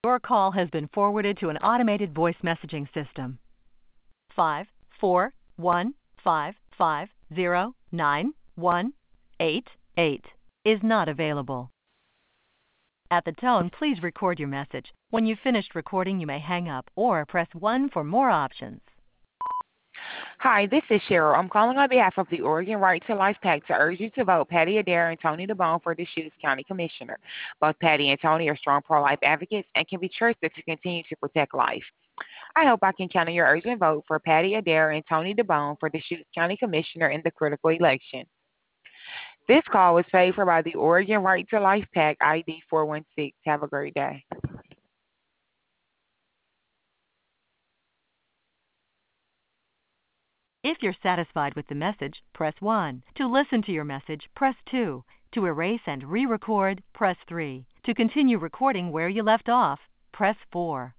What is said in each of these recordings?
Your call has been forwarded to an automated voice messaging system. 54155509188 is not available. At the tone, please record your message. When you've finished recording, you may hang up or press 1 for more options. Hi, this is Cheryl. I'm calling on behalf of the Oregon Right to Life PAC to urge you to vote Patty Adair and Tony DeBone for Deschutes County Commissioner. Both Patty and Tony are strong pro-life advocates and can be trusted to continue to protect life. I hope I can count on your urgent vote for Patty Adair and Tony DeBone for Deschutes County Commissioner in the critical election. This call was paid for by the Oregon Right to Life PAC ID 416. Have a great day. If you're satisfied with the message, press 1. To listen to your message, press 2. To erase and re-record, press 3. To continue recording where you left off, press 4.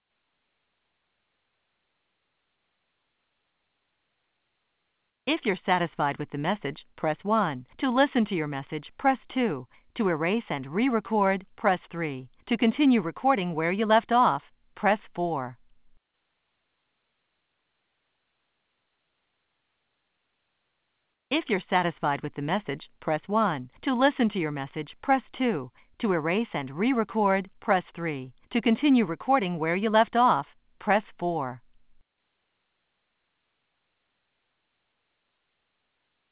If you're satisfied with the message, press 1. To listen to your message, press 2. To erase and re-record, press 3. To continue recording where you left off, press 4. If you're satisfied with the message, press 1. To listen to your message, press 2. To erase and re-record, press 3. To continue recording where you left off, press 4.